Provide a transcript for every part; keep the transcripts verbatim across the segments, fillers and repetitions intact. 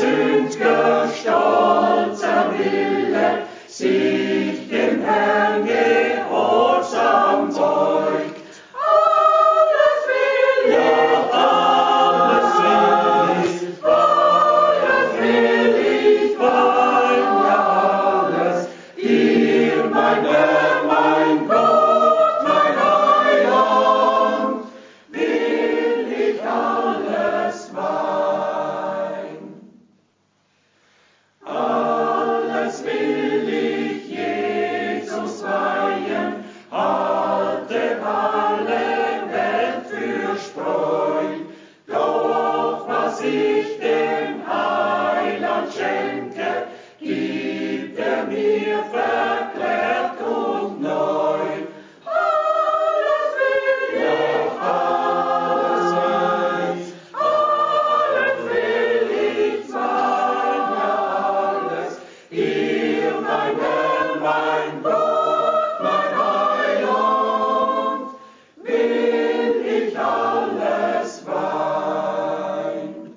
sünd'ger stolzer Wille sich dem Herrn gehorsam beugt. Alles will ich, alles will ich, alles will ich, wein, ja alles, dir mein Herr, mein Gott, mein Heiland, will ich alles wein. Alles will ich Jesus weihen, halte alle Welt für Spreu. Doch was ich dem Heiland schenke, gibt er mir verklärt und neu. Alles will ich, alles will ich, alles will ich sein, ja alles, dir mein Herr, mein Gott, mein Heiland, will ich alles wein.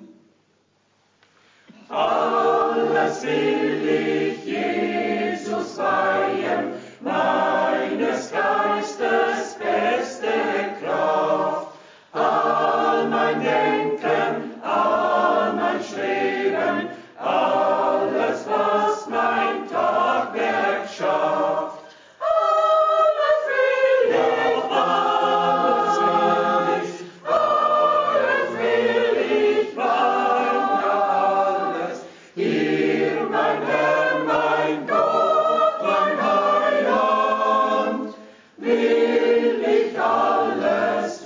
Alles will ich Jesus weihen, meines Geistes beste Kraft, all mein Denken, all mein Streben, alles, was mein Tagwerk schafft. Alles will ich, alles will ich, alles will ich wein, ja alles, dir mein Herr, mein Gott, mein Heiland, will ich alles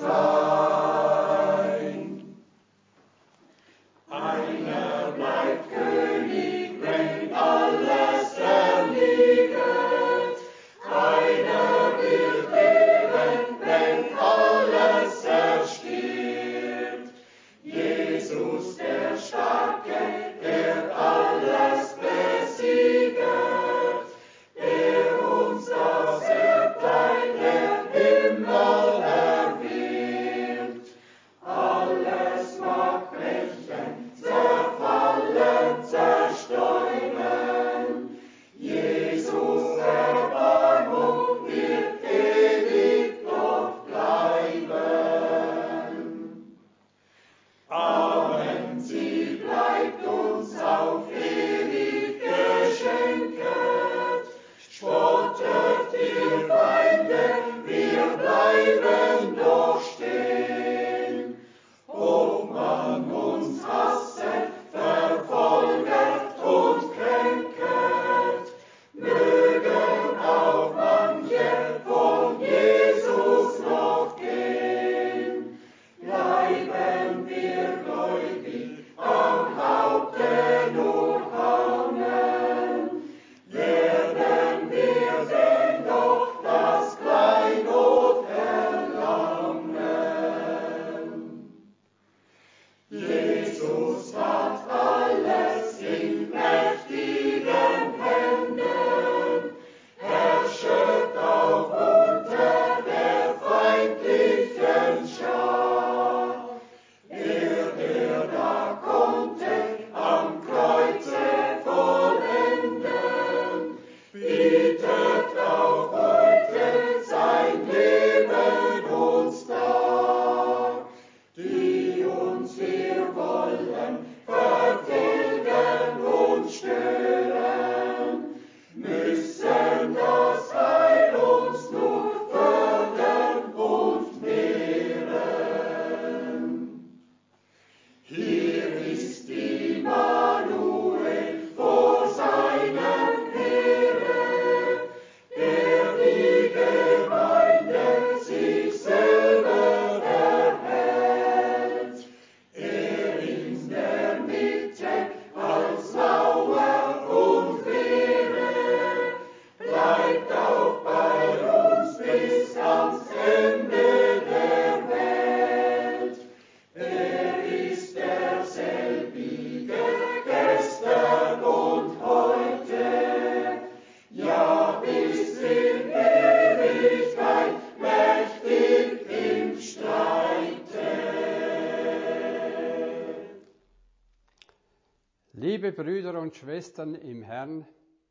wein. Einer bleibt König, wenn alles erlieget. Einer wird leben, wenn alles erstirbt. Jesus, der Starke, der alles besieget, der uns das Erbteil der Himmel erwirbt. Alles mag brechen, zerfallen, Liebe Brüder und Schwestern im Herrn,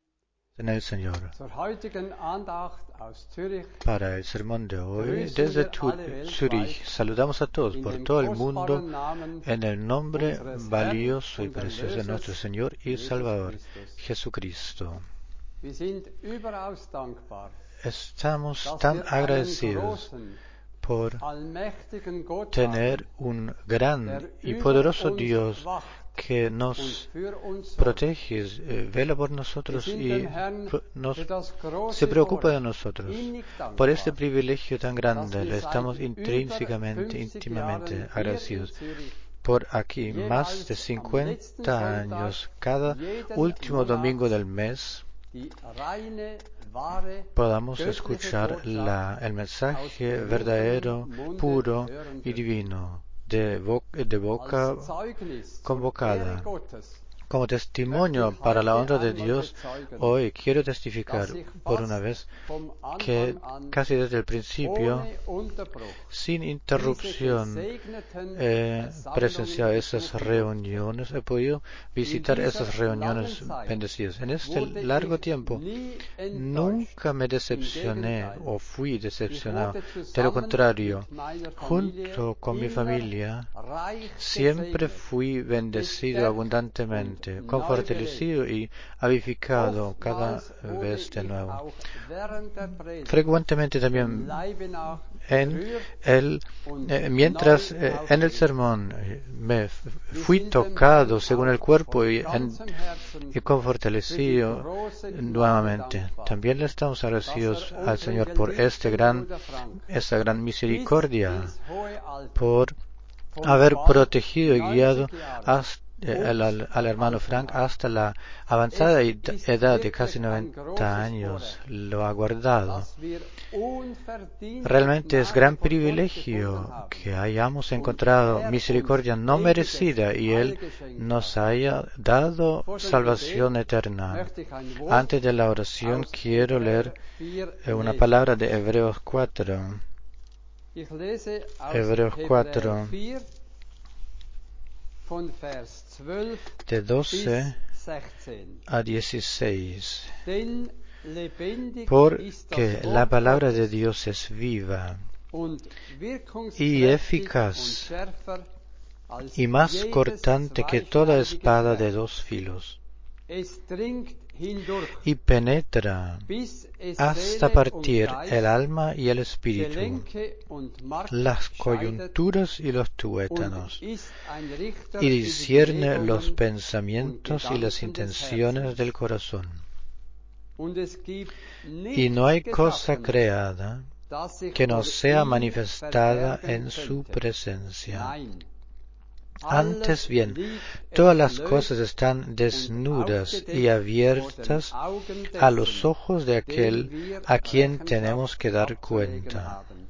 En el Señor. zur heutigen Andacht aus Zürich Para el sermón de hoy, grüßen desde wir Tu- alle weltweit Zurich, saludamos a todos in por dem todo el mundo kostbaren Namen en el nombre unseres Herrn valioso y und precioso de nuestro Erlösers Señor y Jesus Salvador, Christus. Jesucristo. Wir sind überaus dankbar, Estamos dass tan wir einen agradecidos großen, por allmächtigen Gott tener haben, un gran der y über poderoso uns Dios wacht que und nos für uns sorgt. protege, eh, vela por Wir nosotros sind y dem Herrn pro- nos für das se große preocupa de Vorrecht nosotros. innig Por este dankbar, privilegio tan dass grande wir le seit estamos über intrínsecamente, fünfzig íntimamente Jahren hier in agradecidos. Zürich Por aquí más de jeweils am letzten cincuenta Sonntag años, cada jeden último domingo Monats del mes, die reine, wahre, podamos göttliche escuchar Botschaft la, el aus mensaje berufenem verdadero, Munde puro hören y dürfen. divino de, bo- de boca Als Zeugnis zur Ehre convocada. Gottes Como testimonio möchte ich para la heute honra de einmal Dios, bezeugen, hoy quiero dass testificar ich por una fast vez vom que Anfang an casi desde el principio, ohne Unterbruch sin diese interrupción, gesegneten he Versammlungen presenciado esas besuchen durfte. reuniones, he podido visitar In esas dieser reuniones langen Zeit bendecidas. En este wurde largo ich tiempo nie enttäuscht. nunca me Im decepcioné Gegenteil, o fui ich decepcionado. wurde De lo zusammen contrario, mit meiner Familie junto con mi immer familia, reich siempre gesegnet, fui bendecido gestärkt abundantemente, und con neu fortalecido y avivificado cada Oftmals wurde vez de ich nuevo. auch während der Predigt Frecuentemente dem también Leibe nach en berührt el und eh, mientras neu eh, en el aufgerichtet. sermón eh, me f- Wir fui sind dem tocado Herrn según el auch cuerpo von y, en, ganzem Herzen y con für die fortalecido große Gnade nuevamente. dankbar, También le estamos dass agradecidos er al unseren Señor por este geliebten gran, Bruder Frank esta gran bis misericordia, ins hohe Alter por von haber bald protegido y guiado neunzig Jahren hasta, eh, al, al- al hermano erhalten Frank hat. hasta la avanzada Es ed- ist edad de casi wirklich ein noventa großes años. Vorrecht, Lo ha guardado. dass wir unverdiente Realmente es Gnade gran vor Gott gefunden privilegio haben que hayamos und encontrado er uns misericordia no ewiges merecida y Él Heil geschenkt nos hat. haya dado Vor dem salvación Gebet eterna. möchte ich ein Wort Antes de la oración aus quiero leer Hebräer vier eh, una lesen. palabra de Hebreos cuatro. Ich lese aus Hebreos Hebräer cuatro, vier von Vers zwölf de bis doce sechzehn. a dieciséis. Denn lebendig ist Porque das la Wort palabra de Gottes Dios es viva und y wirkungskräftig und eficaz schärfer als y más jedes cortante que toda zweischneidige espada de Schwert. dos filos, Es dringt hindurch, y penetra bis es hasta Seele und partir el Geist, alma y el espíritu, Gelenke und Mark las scheidet coyunturas y los und tuétanos, ist ein Richter y über die discierne los Bewegungen und pensamientos y las Gedanken des intenciones Herzens. del corazón. Und es gibt Y no hay nichts cosa Geschaffenes, creada das sich que no vor sea ihm manifestada verbergen en su könnte. presencia. Nein, Antes alles bien, liegt todas las entblößt cosas están und desnudas y aufgedeckt vor den abiertas Augen a los dessen, ojos de dem aquel wir a quien Rechenschaft tenemos que dar abzulegen cuenta. haben.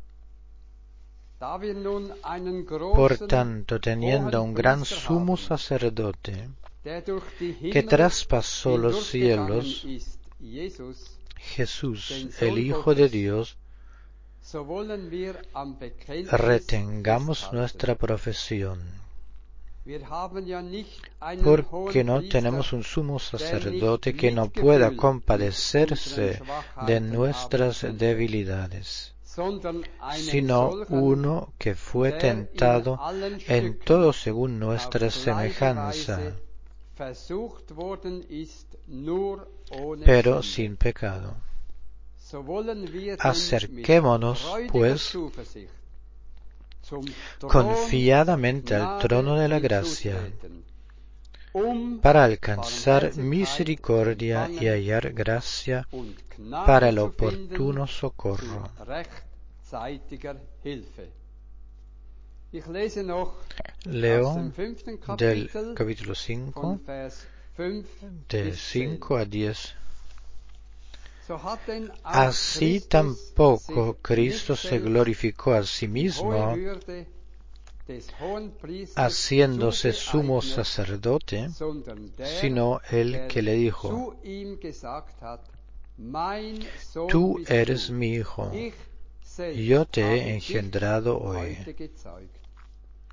Da wir nun einen Por großen tanto, teniendo un gran Hohenpriester sumo haben, sacerdote der durch die que Himmel traspasó los hindurchgegangen cielos, ist, Jesus, Jesús, den el Sohn Hijo de Gottes, Dios, so wollen wir am Bekenntnis retengamos festhalten. nuestra profesión, Wir haben ja nicht einen porque no Hohenpriester, tenemos un sumo der sacerdote nicht que no pueda Mitgefühl mit compadecerse unseren de Schwachheiten nuestras haben konnte, debilidades, sondern einen sino solchen, uno que fue der in tentado allen en Stücken todo según auf nuestra gleiche semejanza, Weise versucht worden ist, nur ohne pero Sünde. sin pecado. So wollen wir denn Acerquémonos, mit freudiger pues, Zuversicht zum Thron confiadamente al Gnade trono de la gracia, hinzutreten, um para alcanzar Barmherzigkeit misericordia y empfangen hallar gracia und Gnade para el zu finden oportuno socorro. zu rechtzeitiger Hilfe. Ich lese noch aus Leo dem fünften del Kapitel capítulo cinco, von Vers fünf de bis zehn. cinco a diez. So hat denn auch Así Christus tampoco sich Cristo nicht se selbst glorificó a sí die hohe mismo, Würde des Hohenpriesters haciéndose sumo zugeeignet, sacerdote, sondern der, sino el der que le dijo, zu ihm gesagt hat, mein Sohn tú bist eres du, mi hijo, ich selbst yo te habe he dich engendrado hoy. heute gezeugt.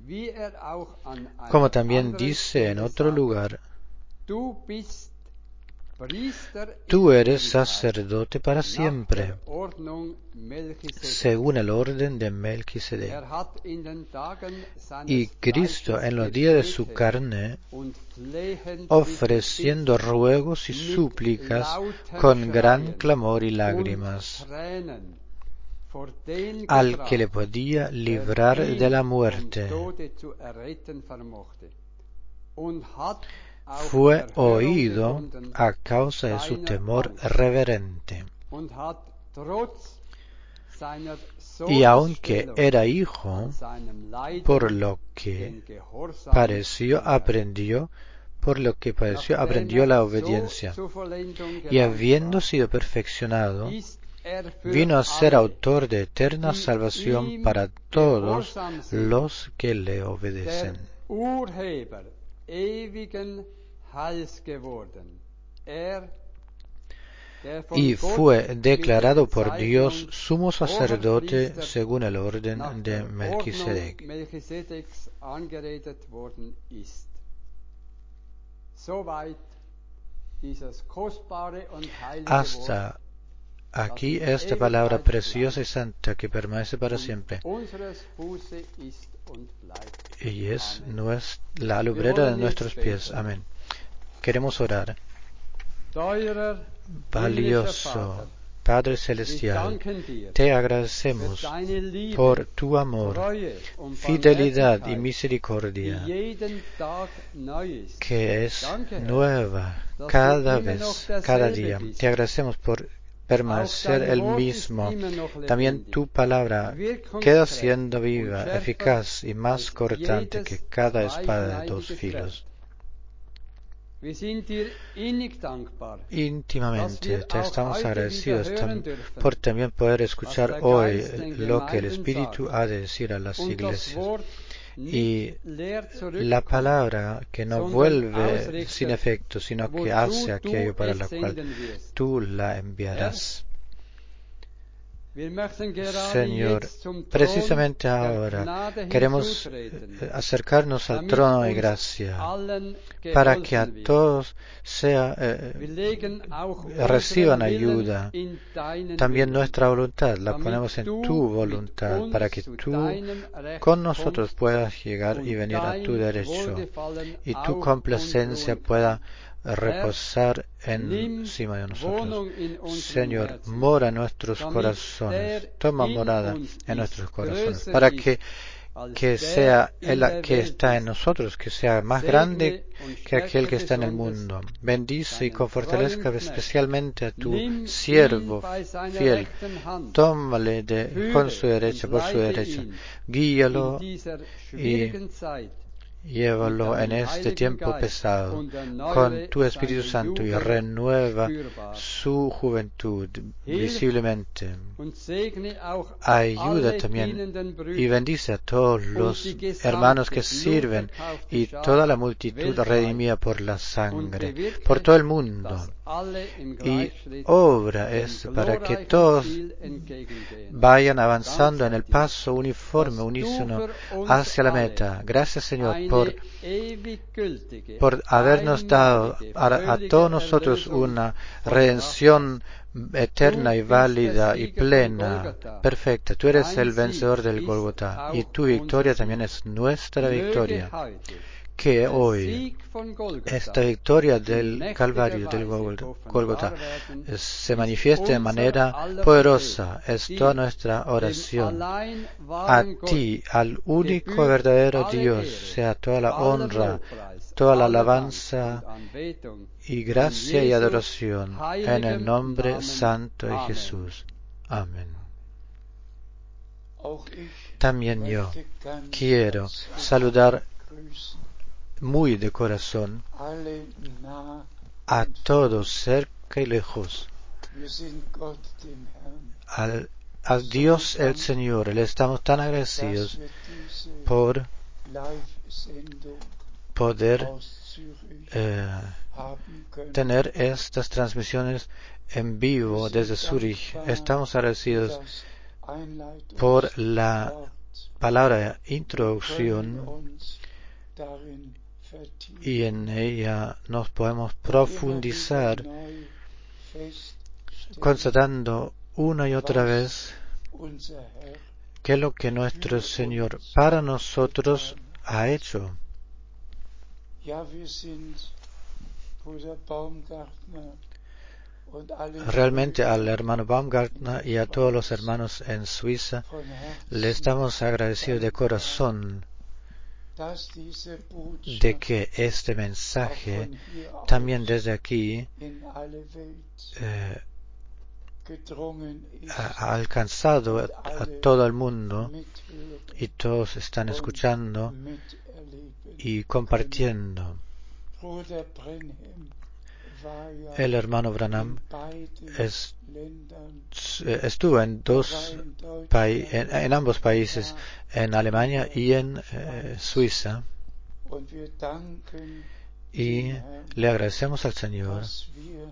wie er auch an Como einer también anderen dice en Stelle otro sagt, lugar, du bist Priester tú in eres Ewigkeit, sacerdote para nach siempre, der Ordnung Melchisedeks. según el orden de Er Melquisedec. hat in den Tagen seines Y Cristo Fleisches en los días de su gebetet carne, und flehend ofreciendo mit Bitten, ruegos y mit súplicas lautem con gran Schreien clamor y und lágrimas, Tränen vor den al que le gebracht, podía der librar de la ihn vom muerte, Tode zu erretten vermochte, und hat auch fue Erhörung oído gefunden a causa de su seiner temor Angst, reverente. und hat trotz seiner Y aunque Sohnesstellung era hijo, an seinem Leiden por lo que den Gehorsam pareció, gelernt. aprendió, por lo que pareció, Nachdem aprendió er la so obediencia. zur Vollendung Y gelangt habiendo war, sido perfeccionado, ist er für vino a ser alle, autor de eterna die salvación ihm para todos gehorsam sind, los que le der obedecen. Urheber ewigen Heils geworden. Er, der von Y Gott fue mit declarado der por Dios Bezeichnung sumo sacerdote Hohenpriester según el orden nach de der Ordnung Melquisedec. Melchisedeks angeredet worden ist. Soweit dieses kostbare und heilige Wort, Hasta aquí esta palabra preciosa y santa que permanece para siempre, unseres Fuße ist und bleibt. y es Amen. nues- la lumbrera de nuestros pies. Amén. Queremos orar. Teurer, himmlischer Valioso Vater, Padre wir Celestial, danken dir te für agradecemos deine Liebe, por tu amor, Treue und fidelidad y Barmherzigkeit, die misericordia, jeden Tag neu ist. que es Danke, Herr, nueva dass cada du immer noch vez, derselbe cada día. bist. Te agradecemos por Auch permanecer dein el Wort mismo. ist immer noch También lebendig, tu palabra queda wirkungskräftig siendo und viva, schärfer eficaz y más als cortante que jedes cada espada de dos zweischneidige filos. Schwert. Wir sind dir innig dankbar, dass Íntimamente wir te auch estamos heute wieder agradecidos hören tam- dürfen, por también poder escuchar was der hoy Geist den lo que el Gemeinden Espíritu sagt ha de decir a las und das iglesias. Wort Y nicht leer la zurückkommt, palabra que no sondern vuelve sin ausrichtet, efecto, sino que hace wozu aquello du para es lo cual senden wirst. tú la Herr, enviarás. wir möchten gerade Señor, jetzt zum Thron precisamente der ahora Gnade queremos hinzutreten, eh, acercarnos al damit trono de uns gracia allen para que a geholfen wird. todos sea, eh, Wir legen auch reciban unseren Willen ayuda. in deinen También Willen, nuestra voluntad la damit ponemos en du tu mit voluntad, uns para que zu tú deinem Recht con nosotros kommst puedas llegar y und venir a tu dein derecho, Wohlgefallen y tu auf complacencia uns ruhen pueda kann. reposar Nimm encima de nosotros. Wohnung in unseren Señor, Herzen, mora en nuestros damit corazones, der toma in morada uns en ist nuestros corazones, größer para ist que, als que der sea in el der que Welt está en ist. nosotros, que sea más Segne grande und que aquel stärke que está en el besonders mundo. Bendice y deinen fortalezca treuen Knecht. especialmente a tu Nimm ihn siervo bei seiner fiel. rechten Hand, Tómale de, con su führe derecha, und por su leite derecha. ihn in Guíalo dieser y schwierigen Zeit mit llévalo en deinem este Heiligen tiempo Geist pesado und con erneuere tu Espíritu seine Santo y Jugend renueva spürbar. su juventud Hilf visiblemente. und segne auch Ayuda alle también dienenden y Brüder bendice a todos und los die hermanos que gesamte sirven blutverkaufte y Schar toda la multitud weltweit redimida por la und sangre, bewirke, por todo el mundo. dass alle im Y Gleichschritt obra dem esto para que glorreichen todos Ziel entgegengehen. vayan Dank avanzando en sei el dir, paso uniforme, dass du unísono für uns hacia la alle meta. Gracias, Señor, eine por, ewig gültige, por habernos dado einmalige, a, a völlige todos nosotros Erlösung una vollbracht redención hast. eterna Du y bist der válida y Sieger von plena, Golgatha. perfecta. Tú eres Dein el vencedor Sieg del ist Gólgota y auch tu unser victoria Sieg. también es nuestra Möge victoria. heute Que der hoy Sieg von Golgatha esta victoria in del mächtiger Calvario, del Weise Gólgota, offenbar werden, eh, se ist manifieste de unser manera aller poderosa. Gebet. Es toda Dir, nuestra dem oración. allein A wahren Gott, ti, al único gebührt verdadero alle Dios, Ehre, sea toda la aller honra, Lobpreis, toda la aller Dank alabanza und Anbetung y in gracia y Jesu adoración en el heiligem nombre Namen. santo de Amen. Jesús. Amén. Auch ich También yo möchte ganz quiero herzlich saludar grüßen muy de corazón alle nah a und todos cerca y lejos, wir sind Gott dem Herrn, al, al Dios el Señor. Le estamos tan dass agradecidos wir diese por Live-Sendung poder aus Zürich eh, haben können. tener estas transmisiones en vivo Wir sind desde Zurich. dankbar Estamos für agradecidos das Einleitungswort por la palabra de können introducción uns darin vertiefen. y en ella nos podemos Und immer profundizar, wieder neu feststellen, constatando una y otra was vez unser Herr qué es lo que nuestro Señor para nosotros ha hecho. Ja, wir sind Bruder Baumgartner und allen Realmente al Brüdern hermano Baumgartner y a todos los hermanos en Suiza von le Herzen estamos agradecidos de dankbar, corazón dass diese de Botschaft que este auch mensaje von hier también aus desde aquí in alle Welt eh, gedrungen ist ha ha alcanzado a, und a alle todo el mundo mithören y todos están und escuchando miterleben y können. compartiendo. Bruder Brenhem war ja El hermano Branham in beiden es- Ländern, estuvo en er war dos in pai- Deutschland, en, en ambos países, er war en Alemania in y en der eh, Schweiz. Suiza, Und wir danken y dem Herrn, le agradecemos al Señor dass wir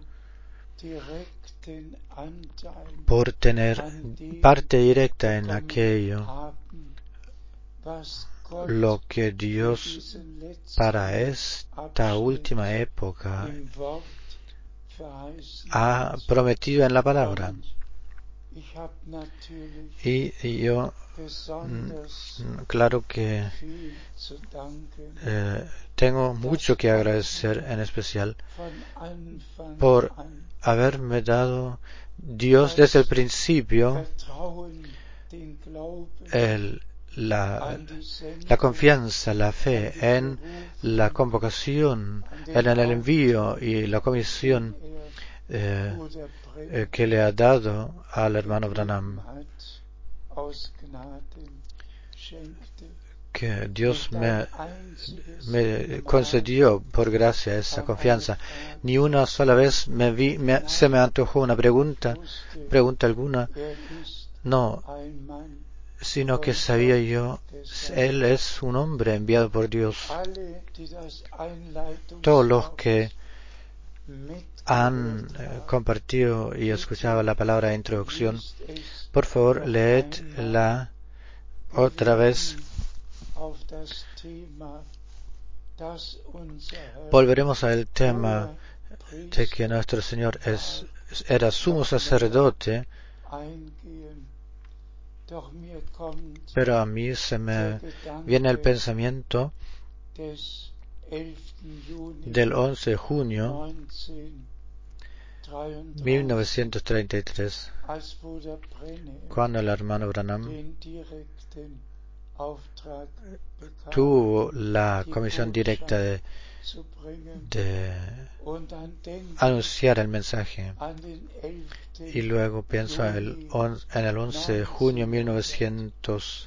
direkten Anteil por tener an dem parte directa en bekommen aquello haben, was Gott lo que für Dios diesen letzten para esta última Abschnitt época im Wort verheißen ha hat. prometido en la palabra. Und ich habe natürlich Y, y yo, mm, besonders mm, claro que viel zu danken, eh, tengo mucho dass que Gott agradecer, mir en especial von Anfang por an haberme dado Dios desde el das principio Vertrauen, den Glauben el, la, an die la Sendung, confianza, la an fe die en la Berufung, convocación, an en den el envío Auftrag, y la comisión den er eh, Bruder eh, Brenhem que le ha dado al hermano Branham, gegeben hat, aus Gnaden schenkte. que Dios Nicht me, ein einziges me Mal concedió por gracia esa kam eine confianza. Frage, Ni una sola vez me vi, me- se me antojó una pregunta, wusste, pregunta alguna, er ist no, ein Mann sino que von sabía Gott yo, gesandt. Él es un hombre enviado por Dios. Alle, die das Todos los Einleitungswort que han mitgehört eh, haben, compartido y escuchado la palabra de introducción, liest es por favor, noch leed einmal. la Wir otra vez. werden auf das Thema, dass unser Herr Volveremos al tema hoher de que nuestro Señor es, era sumo sacerdote, eingehen. Doch mir kommt pero a mí se me der viene el Gedanke pensamiento des elften Juni del once de junio mil novecientos treinta y tres, als Bruder Brenhem cuando el hermano Branham den direkten Auftrag bekam, tuvo la die comisión directa de, Botschaft zu bringen. de Und dann denke anunciar el mensaje. an den elften Y luego pienso en el, on- en el once de junio mil novecientos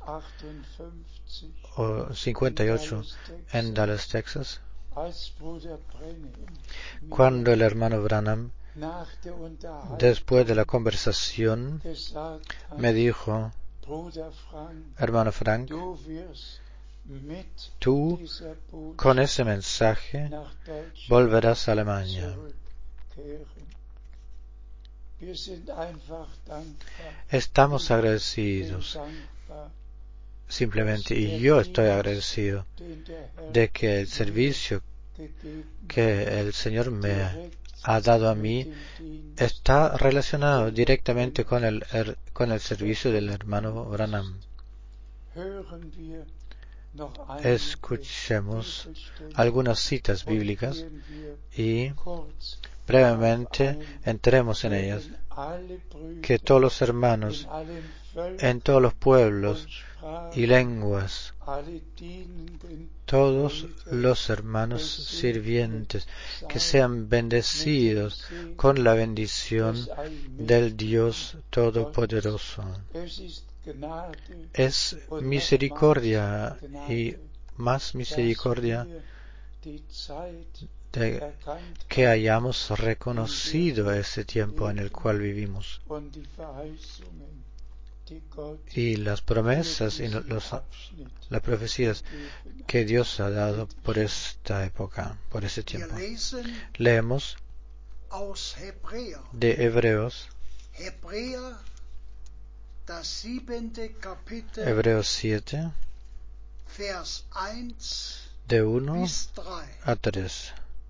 cincuenta y ocho en Dallas, Texas, als Bruder Brenhem cuando el hermano Branham, nach der Unterhaltung después de la conversación, gesagt hat, me dijo: Bruder Frank, hermano Frank, du wirst mit tú dieser Botschaft con ese mensaje nach Deutschland volverás a Alemania. zurückkehren. Wir sind einfach dankbar. Estamos Ich bin agradecidos dankbar, simplemente, dass y der yo estoy Dienst, agradecido den der Herr de que el mir servicio gegeben que el Señor me direkt ha dado a mit mí dem Dienst está relacionado von directamente Brenhem con el, er- con el servicio del hermano Branham. hören wir noch einige Escuchemos Bibelstellen algunas citas und bíblicas gehen wir y kurz brevemente darauf ein, entremos en ellas. werden alle Brüder Que todos los in hermanos allen Völkern en todos los pueblos und Sprachen, y lenguas, alle dienenden todos Brüder los hermanos gesegnet sirvientes, que seien sean bendecidos mit dem Segen con la bendición des Allmächtigen del Dios Gottes. Todopoderoso. Es ist Gnade Es und misericordia nochmals y Gnade, más misericordia dass wir die Zeit de erkannt que haben hayamos reconocido ese tiempo en el cual vivimos, und die Verheißungen, die Gott y las für promesas y diesen los, Abschnitt las profecías gegeben que hat. Dios ha dado por esta época, por ese Wir tiempo. lesen Leemos aus Hebräer. de Hebreos, Hebräer Das siebente Kapitel, Hebreos siete, Vers eins de uno bis drei. a tres.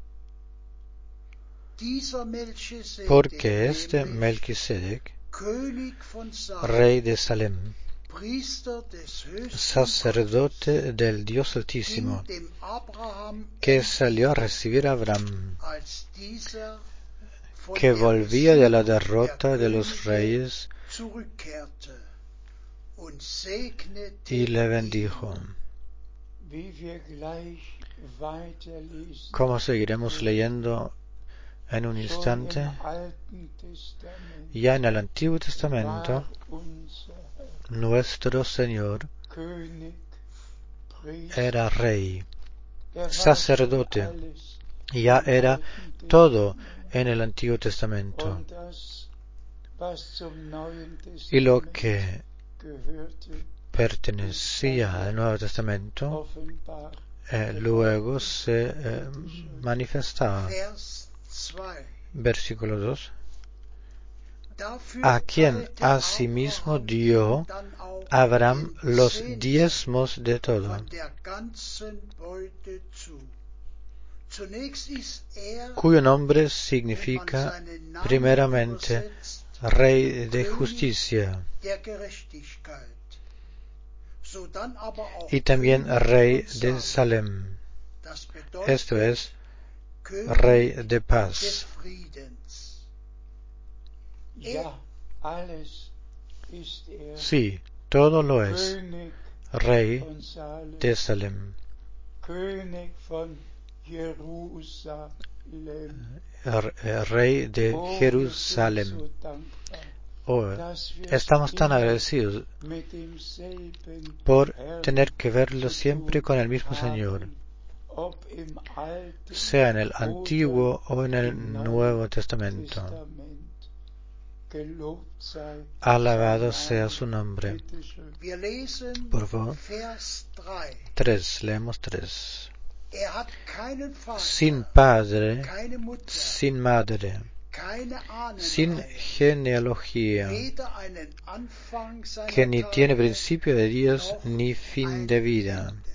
Dieser Melchisedek, Porque este nämlich Melquisedec, König von Salem, rey de Salem, Priester des höchsten sacerdote del Dios Gottes, Altísimo, ging dem Abraham que salió a recibir a Abraham, entgegen, als dieser von que der volvía de la Besinnung derrota der de los Könige reyes, zurückkehrte und segnete y le ihn. bendijo. Wie wir gleich weiterlesen, Como seguiremos leyendo en un schon instante, im Alten Testament ya en el Antiguo Testamento, war unser Herr nuestro Señor König, Priester, era rey, er war schon sacerdote, alles ya im era Alten todo Testament. en el Antiguo Testamento. Und das, was zum Neuen Y lo Testament que gehörte, pertenecía al Nuevo Testamento, offenbar eh, luego se eh, manifestaba. Vers zwei. Versículo dos. Dafür A quien teilte asimismo Abraham dio ihm dann auch Abraham den los Zehnten diezmos de todo. von der ganzen Beute zu. Zunächst ist er, Cuyo nombre wenn man significa seinen Namen primeramente übersetzt, Rey de Justicia, der Gerechtigkeit, sodann aber auch y también König Rey von de Salem. Salem, Das bedeutet esto es, König Rey de des paz. Friedens. Ja, alles ist er. Sí, todo lo es, König Rey von Salem, de Salem, König von Jerusalem. R- eh, Rey de Oh, wir sind Jerusalem. so dankbar, Oh, dass wir estamos tan immer agradecidos mit demselben por Herrn tener que verlo zu siempre tun con el mismo haben, Señor, ob im Alten sea en el oder Antiguo o en el im Nuevo Neuen Testamento. Testament. Gelobt sei Alabado sein sea Name. su nombre. Bitte schön. Wir lesen Por favor. Vers drei. Tres, leemos tres. Er hat keinen Vater, Sin padre, keine Mutter, sin madre, keine sin Ahnenreihe, genealogía, weder einen Anfang seiner que ni tiene Tage, principio de días noch ni fin ein de vida. Ende.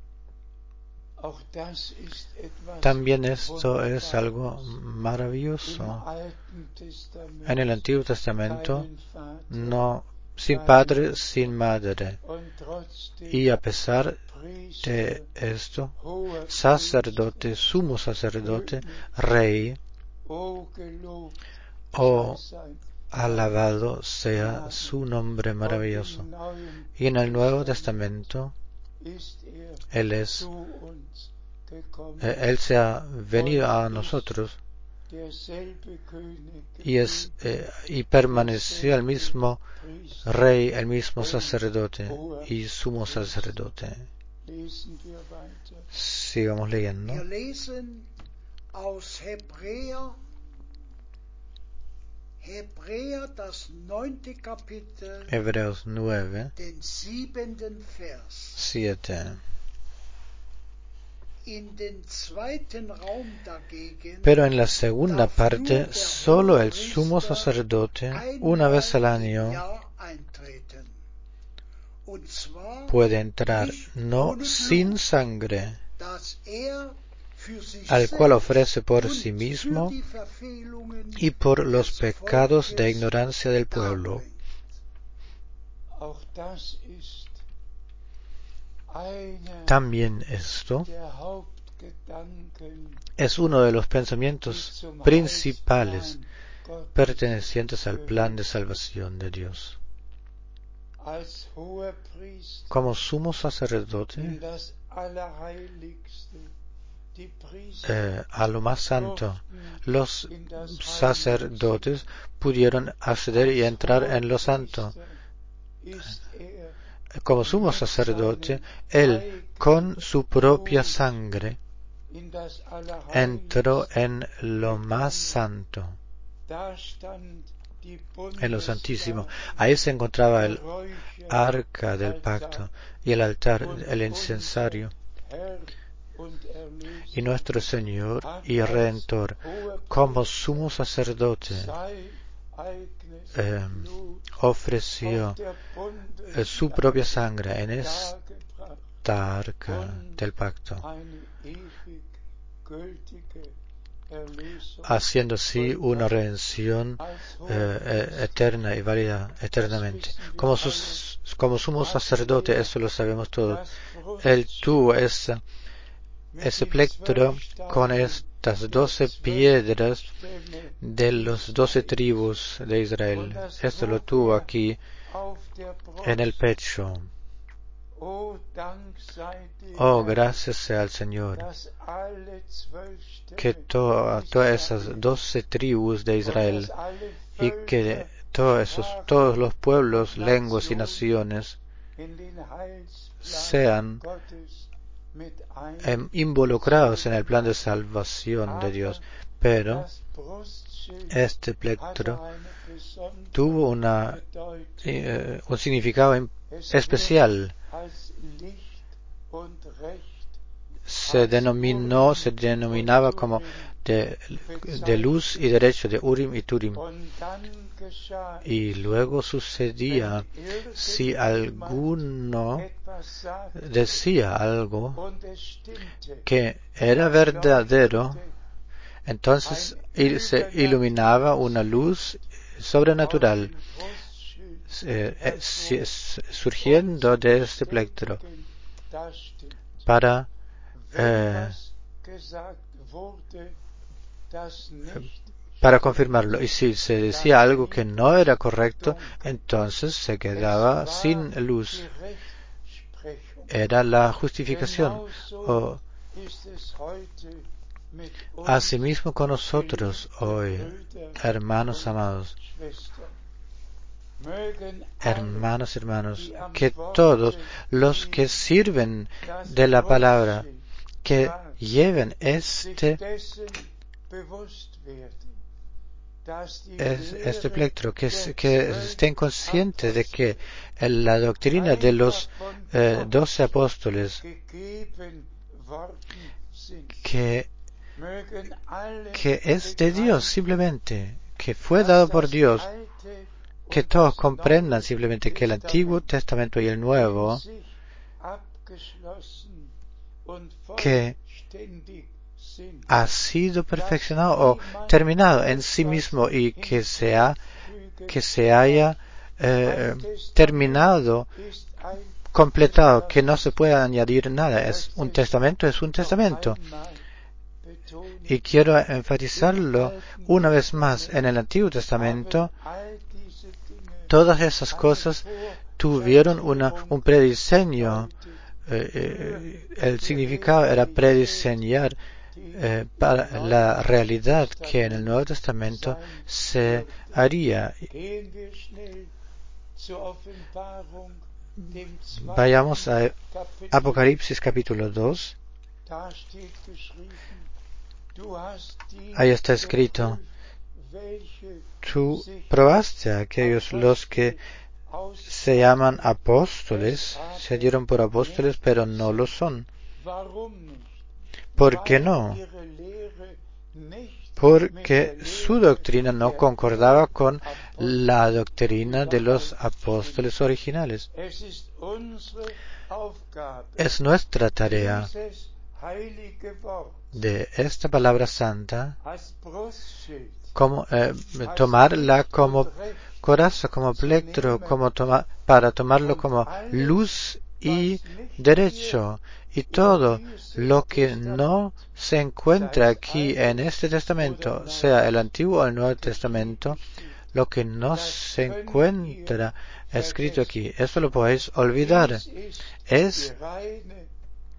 Auch das ist etwas También esto es Wunderbares. algo Im maravilloso. Alten Testament En el Antiguo Testamento, keinen Vater, no, sin keine padre, Mutter. sin madre. Und trotzdem Y a pesar Priester, de esto, hoher sacerdote, Priester, sumo sacerdote, König, rey, oh gelobt o sei sein alabado sea su nombre Und maravilloso. im Neuen Y en el Nuevo Testament Testamento, ist er Él es, zu uns gekommen. eh, Él se ha venido a nosotros Derselbe König y es eh, y permaneció el mismo Priester. rey, el mismo sacerdote y sumo sacerdote. Lesen wir weiter. Sigamos leyendo. Wir lesen aus Hebräer, Hebräer das neunte Kapitel, Hebreos nueve, den siebenten Vers. siete. In den zweiten Raum dagegen Pero en la segunda darf nur parte, der solo el Hohepriester sumo sacerdote, einmal una vez al im año, Jahr eintreten. Und zwar puede entrar, nicht no ohne sin Blut, sangre, das er für sich al cual selbst ofrece por und sí für mismo die Verfehlungen y por los des pecados de Volkes ignorancia del pueblo. darbringt. Auch das ist einer También esto der Hauptgedanken, es uno de los die pensamientos zum principales Heilsplan Gottes pertenecientes al plan de gehören. salvación de Dios. Als Hohepriester Como sumo sacerdote, in das Allerheiligste, die Priester eh, a lo más santo, durften los in das sacerdotes pudieron acceder y Als entrar en lo santo. Hohepriester ist er Como sumo mit sacerdote, seinem él eigenen con su propia Blut sangre in das entró Allerheiligste en lo más gegangen. santo, Da stand die en lo santísimo. Bundeslade, Ahí se encontraba der el arca del Räucheraltar pacto y el altar, und el unser incensario. Herr und Erlöser Y nuestro Señor hat y als Redentor, como Hohepriester sumo sacerdote, sei eigenes eh, Blut ofreció auf der eh, su propia sangre en dargebracht esta arca del pacto, eine ewig gültige Erlösung haciendo así una redención als eh, eh, Hohepriester. eterna y válida eternamente. Como, sus, como sumo sacerdote, eso lo sabemos todos. Das Él Bruststück tuvo esa, mit ese den plectro zwölf con Steinen estas der doce zwölf piedras Stämme de los doce Israels. tribus de Und Israel. das Esto lo trug tuvo er aquí auf der en el Brust. pecho. O Dank sei dem Oh, Herrn, gracias sea al Señor, dass alle zwölf que Stämme to- todas esas Israels doce tribus de und Israel dass alle y que Völker, todos esos, Sprachen todos los pueblos, und lenguas y Nationen naciones in den Heilsplan sean Gottes mit em, involucrados en el plan de einbezogen werden. salvación de Dios. Aber Pero das Brustschild este hatte plectro eine besondere tuvo una, Bedeutung. eh, un significado im- Es wird especial. als Licht und Recht, Se als denominó, se Urim denominaba und como Turim de, de luz y bezeichnet. derecho, de Urim y Turim. Und dann geschah Y es, luego wenn sucedía, si irgendjemand alguno etwas sagte decía algo und es stimmte, que era dann verdadero, leuchtete entonces ein il- se iluminaba übernatürliches una Licht luz aus sobrenatural dem Brustschild eh, eh, si- hervor, s- um surgiendo zu de este plectro bestätigen, das stimmt. para, Wenn eh, was gesagt wurde, das nicht para stimmte, confirmarlo. Y si se decía dann algo que blieb no era es correcto, dunkel. entonces se Es quedaba war sin luz. die Rechtsprechung. Era la justificación. Genauso O, ist es heute mit uns, asimismo con nosotros geliebte hoy, Brüder hermanos und amados, Schwestern. Mögen alle, hermanos, hermanos, die am que Worte todos los que liegen, sirven das de la palabra, Brustschild que tragen, lleven sich este, dessen bewusst werden, dass die es- este Lehre plectro, que, der s- que zwölf estén conscientes de que Apostel el- la doctrina de einfach los von eh, Gott doce apóstoles, gegeben worden sind. que, Mögen alle que es de Dios begreifen, simplemente, que fue dass dado por das Dios, Alte que und todos das comprendan Neue simplemente que el Antiguo Testament Testamento y el in Nuevo, sich abgeschlossen und que vollständig sind, ha sido dass perfeccionado o niemand terminado en sí etwas mismo y que se, ha, hinzufügen que se darf. haya eh, Ein Testament terminado, ist ein completado, que no Testament. se puede añadir nada. Ich Es un möchte es testamento, es un noch testamento. einmal betonen. Y quiero Im enfatizarlo Alten una vez más. En Testament el Antiguo haben Testamento, all diese Dinge todas esas eine cosas tuvieron una, Vorschattierung un prediseño. bedeutet Eh, für eh, el die significado era Realität, prediseñar die eh, im para la Neuen realidad que en el Testament Nuevo Testamento sein se würde. haría. Gehen wir schnell zur Offenbarung, dem Vayamos zweiten a Kapitel. Apocalipsis capítulo dos. Da steht geschrieben, du hast die Ahí está escrito, geprüft, welche tú sich probaste a aquellos los que Apostel se llaman ausgaben, apóstoles, es se aber dieron por apóstoles, nicht pero no lo sind. son. Warum nicht? ¿Por qué Weil no? ihre Lehre nicht mit Porque der su Lehre doctrina no der concordaba con Urapostel la doctrina de los übereinstimmte. apóstoles originales. Es ist unsere Aufgabe, Es nuestra tarea dieses heilige Wort de esta palabra santa, als Brustschild, como, eh, als tomarla Licht como und Recht coraza, como zu plectro, nehmen como toma, para tomarlo und como alles, luz y was nicht derecho, y hier todo in dieses lo que no Testament, se encuentra sei es aquí Altes en este oder testamento, sea el Antiguo o el Nuevo Testamento, geschrieben steht, lo que no das se könnt encuentra ihr escrito vergessen. aquí, eso lo podéis olvidar. Dies ist Es, die reine,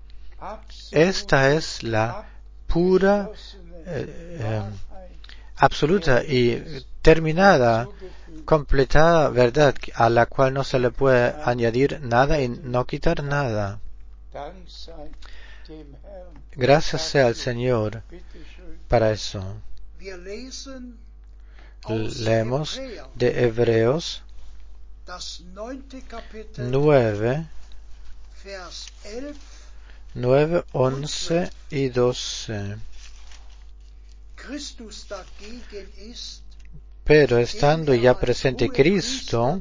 esta absolute, es la pura, abgeschlossene eh, eh, Wahrheit, absoluta der y nichts terminada, hinzugefügt completada verdad a la cual no se le puede sein añadir nada y würde. no quitar nada. Dank sei dem Herrn. Gracias sea al Dazu, Señor bitte schön. para eso. Wir lesen aus Leemos Hebräer, de Hebreos das neunte Kapitel, nueve, Vers elf. nueve, once y doce. Christus dagegen ist Pero estando ya presente Cristo,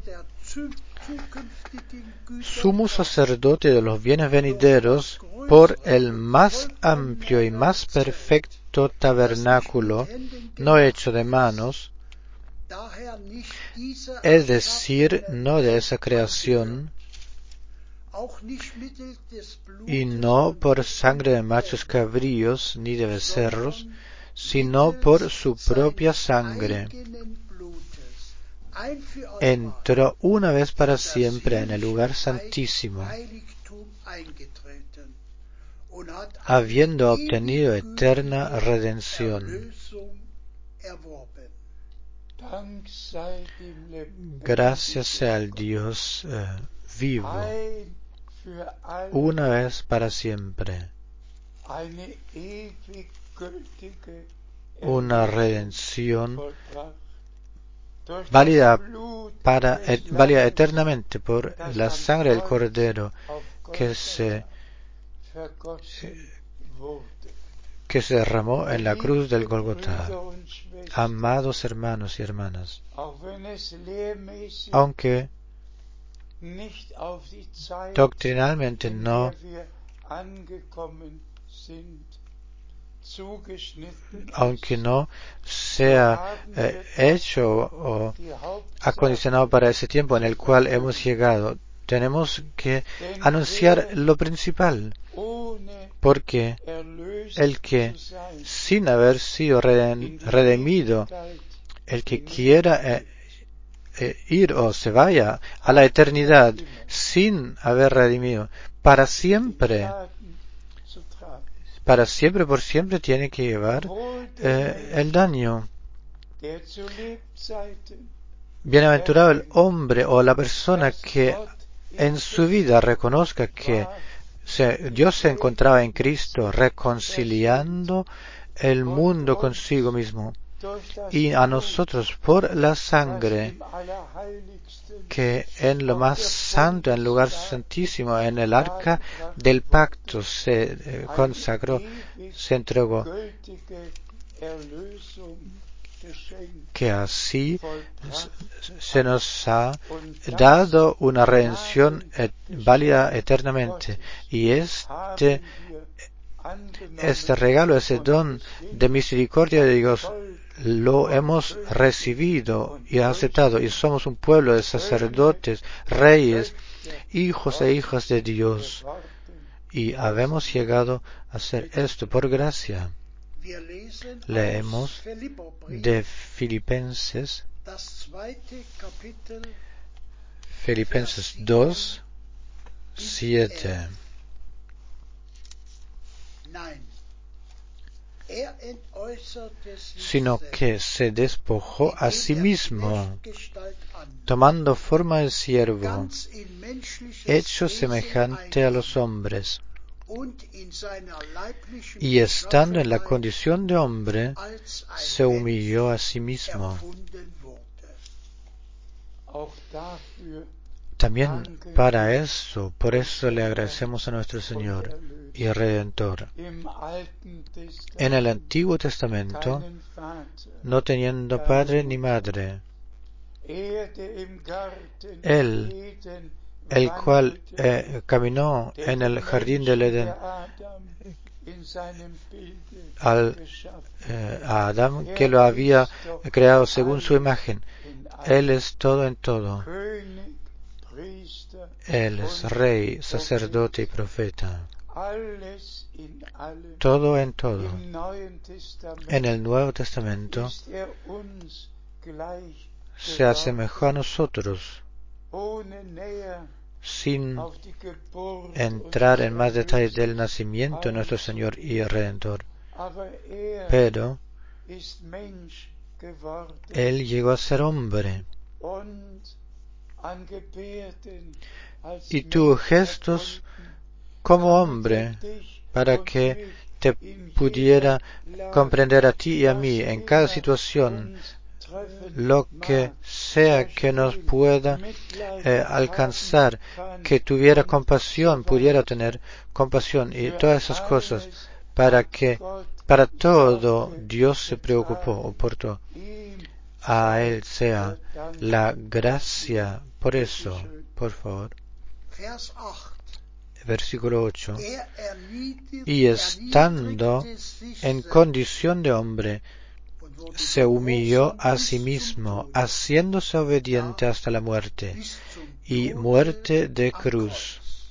sumo sacerdote de los bienes venideros, por el más amplio y más perfecto tabernáculo, no hecho de manos, es decir, no de esa creación, y no por sangre de machos cabríos ni de becerros, sino por su propia sangre, entró una vez para siempre en el lugar santísimo, habiendo obtenido eterna redención. Gracias sea al Dios eh, vivo, una vez para siempre, una redención válida, para, et, válida eternamente por la sangre del Cordero que se, que se derramó en la cruz del Golgotá. Amados hermanos y hermanas, aunque doctrinalmente no aunque no sea eh, hecho o acondicionado para ese tiempo en el cual hemos llegado, tenemos que anunciar lo principal, porque el que sin haber sido redimido, el que quiera eh, eh, ir o se vaya a la eternidad sin haber redimido, para siempre, para siempre, por siempre tiene que llevar eh, el daño. Bienaventurado el hombre o la persona que en su vida reconozca que se, Dios se encontraba en Cristo reconciliando el mundo consigo mismo y a nosotros por la sangre que en lo más santo, en el lugar santísimo, en el arca del pacto se eh, consagró, se entregó, que así se nos ha dado una redención et- válida eternamente, y este este regalo, ese don de misericordia de Dios lo hemos recibido y aceptado, y somos un pueblo de sacerdotes, reyes, hijos e hijas de Dios, y habemos llegado a hacer esto por gracia. Leemos de Filipenses, Filipenses dos, siete. Sino que se despojó a sí mismo, tomando forma de siervo, hecho semejante a los hombres, y estando en la condición de hombre, se humilló a sí mismo. También para eso, por eso le agradecemos a nuestro Señor y Redentor. En el Antiguo Testamento, no teniendo padre ni madre, Él, el cual eh, caminó en el jardín del Edén al, eh, a Adán, que lo había creado según su imagen. Él es todo en todo. Él es rey, sacerdote y profeta. Todo en todo. En el Nuevo Testamento se asemejó a nosotros, sin entrar en más detalles del nacimiento de nuestro Señor y Redentor. Pero Él llegó a ser hombre y tuvo gestos como hombre para que te pudiera comprender a ti y a mí en cada situación, lo que sea que nos pueda eh, alcanzar, que tuviera compasión, pudiera tener compasión y todas esas cosas, para que para todo Dios se preocupó o por todo. A Él sea la gracia. Por eso, por favor. Vers acht. Versículo ocho. Er erniedrig- Y estando erniedrigte sich en selbst condición de hombre, und wurde se humilló gehorsam a bis sí zum mismo, Tod, haciéndose obediente hasta la muerte, bis zum y Tode muerte de am cruz. Kreuz.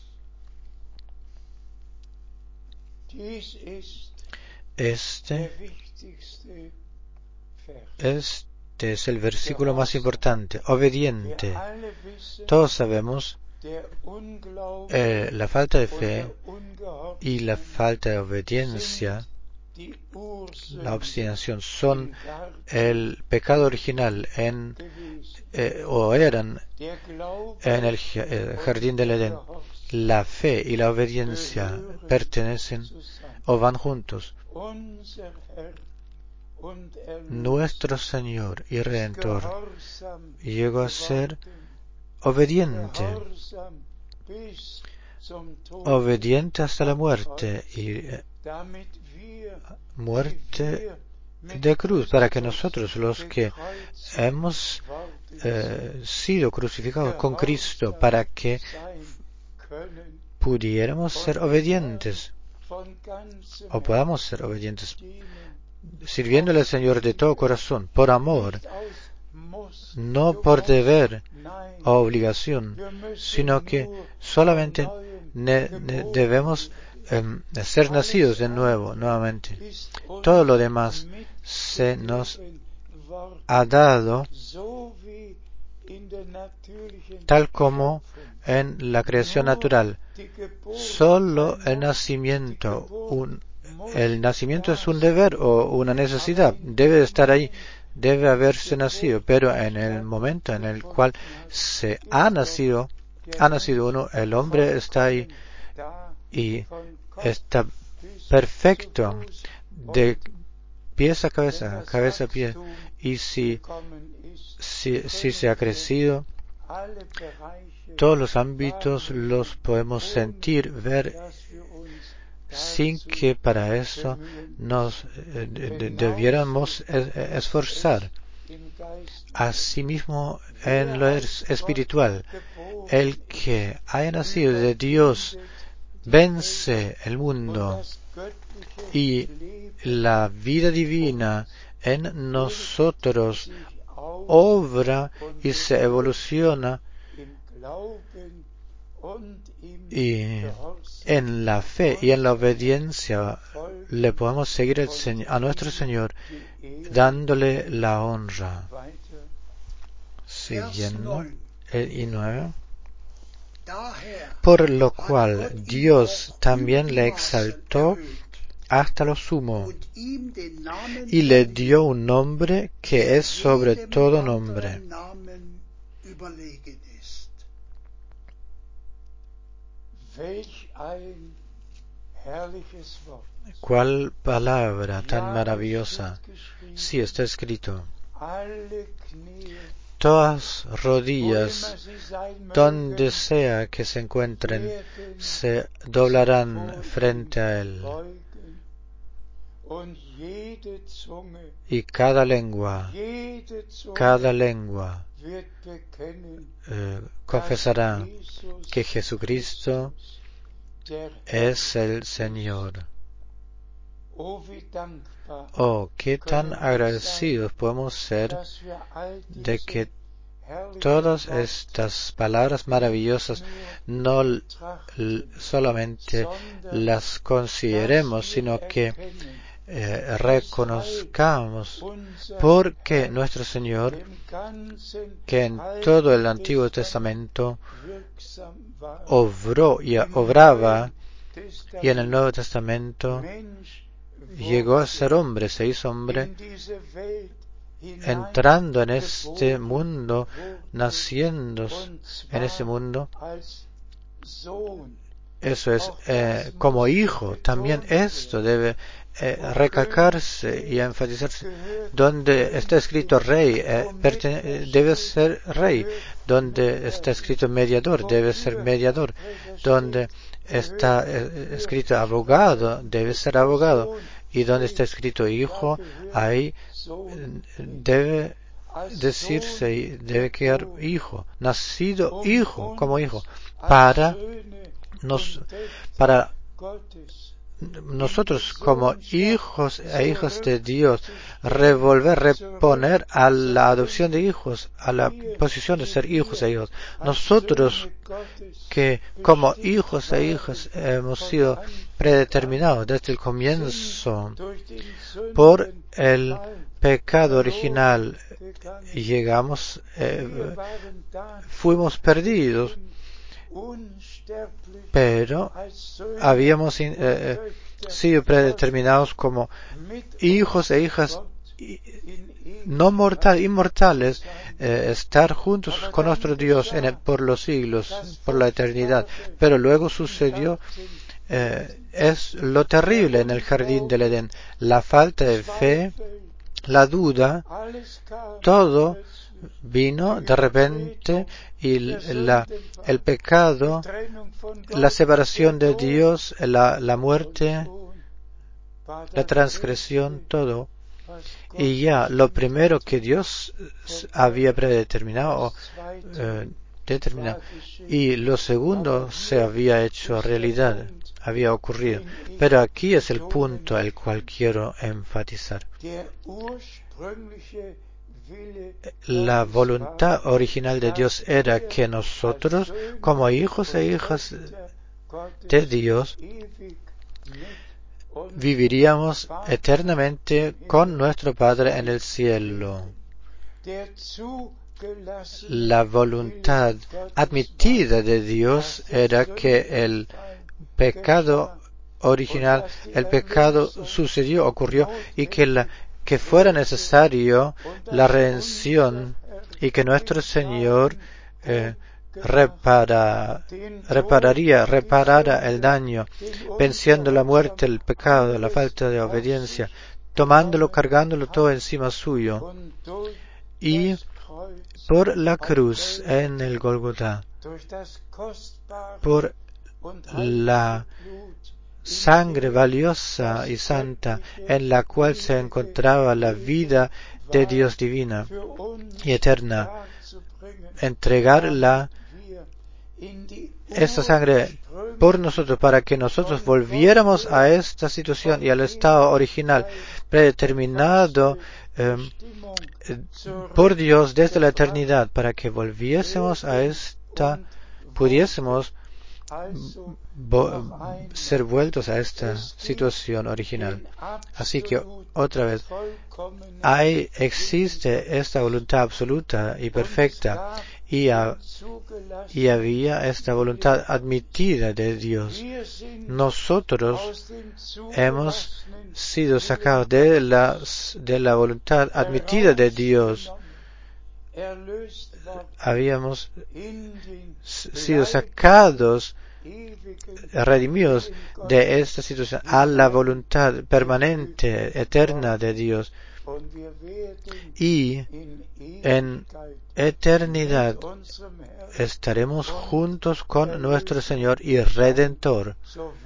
Dies ist Este, der wichtigste Vers. este es el versículo más importante. Obediente. Wir alle wissen, Todos sabemos der Unglaube eh, la falta de und fe der Ungehorsam y la falta de obediencia, sind die Ursünde la obstinación, son im Garten el pecado original en gewesen. eh, o eran Der Glaube en el ja- eh, jardín und del der Edén. Gehorsam La fe y la obediencia gehören pertenecen zusammen. o van juntos. Unser Herr und Erlöser Nuestro Señor y ist Redentor gehorsam llegó a ser geworden, obediente, gehorsam bis zum Tod, obediente hasta la muerte y eh, damit wir, muerte die wir de mit cruz, para que Christus nosotros los que gekreuzigt hemos worden eh, sido crucificados sind, con Cristo, gehorsam para que sein können pudiéramos ser und obedientes von ganzem o podamos ser obedientes, dienen, sirviéndole al Señor de todo corazón, por amor, nicht aus Muss, no du por musst, deber nein, o obligación, wir müssen sino que nur solamente von neuem ne- ne- geboren debemos werden. em, ser nacidos de Alles nuevo, andere nuevamente. ist uns Todo lo demás se nos mitgegeben worden, ha dado so wie in der natürlichen tal como Schöpfung. en la creación Nur natural. die Geburt Solo el ein Muss, nacimiento, die Geburt un, muss el nacimiento da es un sein. deber o una necesidad, Aber in debe dem estar ahí, Moment, debe wo haberse die nacido, Geburt pero en el momento en el cual stattgefunden hat, se ist ha doch nacido, der ha nacido Mensch uno, el hombre está ahí vollkommen da, y von Kopf está bis zu perfecto Fuß, de und pies a wenn cabeza, das cabeza a pie, Wachstum y si, gekommen ist, si, si können se ha wir crecido, alle Bereiche todos los ámbitos wahrnehmen, los podemos ohne sentir, ver, dass wir uns sin dazu que para eso bemühen nos müssen. eh, de- de- Genauso debiéramos es- ist esforzar. es im Geistlichen. Asimismo, en Wer lo aus es- Gott espiritual, geboren el que haya nacido de Dios überwindet die Welt, vence el und mundo, das göttliche y Leben la vida divina en nosotros obra y se evoluciona, im Glauben und im y Gehorsam en la fe y en la obediencia le podemos seguir el Señor- a nuestro Señor, die Ehre dándole la honra. weiter. Vers Siguiendo neun. el y nueve. Daher Por lo hat cual Gott ihn Dios auch también le über die Maßen exaltó erhöht hasta lo sumo und ihm den Namen y le verliehen, dio un nombre que der es sobre jedem todo anderen nombre. Namen überlegen ist. Welch ein herrliches Wort. ¿Cuál palabra tan Ja, es maravillosa? steht geschrieben, Sí, está escrito. alle Knie, Todas wo rodillas, immer sie sein donde mögen, sea que se encuentren, werden se doblarán vor frente a ihm Él. beugen. Und jede Zunge, Y cada lengua, jede Zunge cada lengua wird bekennen, eh, dass confesará Jesus que Jesucristo Christus der Herr es el ist. Señor. Oh, wie dankbar, Oh, qué tan agradecidos podemos ser dass wir all de diese que herrlichen todas Worte estas palabras maravillosas no l- l- solamente sondern las consideremos, dass wir sino que erkennen, eh, reconozcamos, unser porque Herr nuestro Señor, im ganzen que en Alten todo el Antiguo Testament Testamento wirksam war, obró y im obraba, Neuen y en el Testament Nuevo Testamento Mensch llegó a wurde, ser hombre, se hizo hombre, in diese Welt entrando en este hineingeboren mundo, wurde, naciendo und en ese zwar mundo. als Sohn. Eso es, Auch eh, das como muss hijo, también betont esto werden. debe eh, Wo recalcarse König y enfatizarse. gehört Donde está escrito Königin, rey, eh, wo pertene- Mittler debe steht, ser rey. gehört Donde Mittler, está escrito mediador, wo debe ser mediador. Fürsprecher Donde steht, está gehört eh, escrito Fürsprecher. abogado, debe ser abogado. Sohn Y donde está steht, escrito hijo, da gehört ahí Sohn eh, hin. debe decirse, debe quedar hijo, nacido hijo, como hijo, para nos, para nosotros como hijos e hijas de Dios, revolver, reponer a la adopción de hijos, a la posición de ser hijos e hijos. Nosotros que como hijos e hijas hemos sido predeterminados desde el comienzo por el pecado original, llegamos, eh, fuimos perdidos, pero habíamos eh, sido predeterminados como hijos e hijas no mortal, inmortales, eh, estar juntos con nuestro Dios en el, por los siglos, por la eternidad. Pero luego sucedió, eh, es lo terrible en el jardín del Edén, la falta de fe, la duda, todo vino de repente, y la, el pecado, la separación de Dios, la, la muerte, la transgresión, todo. Y ya lo primero que Dios había predeterminado o eh, determinado, y lo segundo se había hecho realidad, había ocurrido. Pero aquí es el punto al cual quiero enfatizar. La voluntad original de Dios era que nosotros, como hijos e hijas de Dios, viviríamos eternamente con nuestro Padre en el cielo. La voluntad admitida de Dios era que el pecado original, el pecado sucedió, ocurrió, y que la que fuera necesario la redención y que nuestro Señor eh, repara, repararía, reparara el daño, venciendo la muerte, el pecado, la falta de obediencia, tomándolo, cargándolo todo encima suyo, y por la cruz en el Gólgota, por la sangre valiosa y santa en la cual se encontraba la vida de Dios divina y eterna, entregarla, esta sangre por nosotros, para que nosotros volviéramos a esta situación y al estado original predeterminado eh, por Dios desde la eternidad, para que volviésemos a esta, pudiésemos ser vueltos a esta situación original. Así que otra vez, hay, existe esta voluntad absoluta y perfecta, y, a, y había esta voluntad admitida de Dios. Nosotros hemos sido sacados de la, de la voluntad admitida de Dios. Habíamos sido sacados, redimidos de esta situación a la voluntad permanente, eterna de Dios. Y en eternidad estaremos juntos con nuestro Señor y Redentor.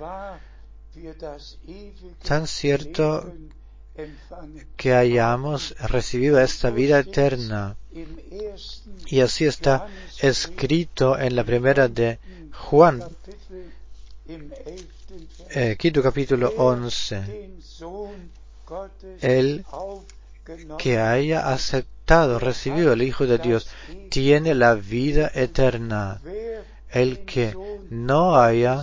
Tan cierto que hayamos recibido esta vida eterna. Y así está escrito en la primera de Juan, eh, quinto capítulo once. El que haya aceptado, recibido el Hijo de Dios, tiene la vida eterna. El que no haya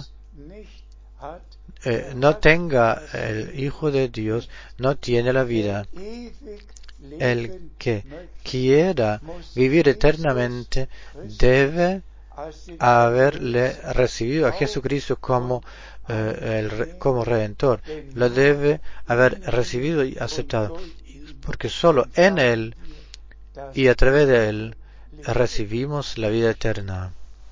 Eh, no tenga el Hijo de Dios, no tiene la vida. El que quiera vivir eternamente debe haberle recibido a Jesucristo como, eh, el, como Redentor. Lo debe haber recibido y aceptado, porque solo en Él y a través de Él recibimos la vida eterna.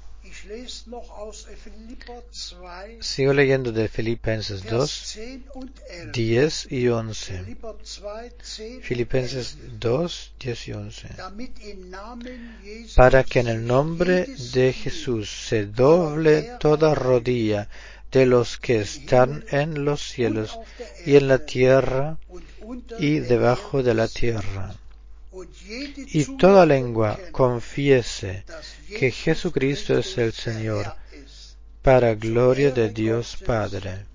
Sigo leyendo de Filipenses dos, diez y once. Filipenses dos, diez y once. Para que en el nombre de Jesús se doble toda rodilla de los que están en los cielos y en la tierra y debajo de la tierra, y toda lengua confiese que Jesucristo es el Señor, para gloria de Dios Padre.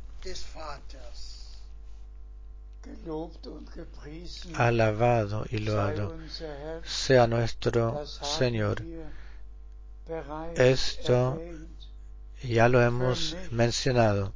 Alabado y loado sea nuestro Señor. Esto ya lo hemos mencionado.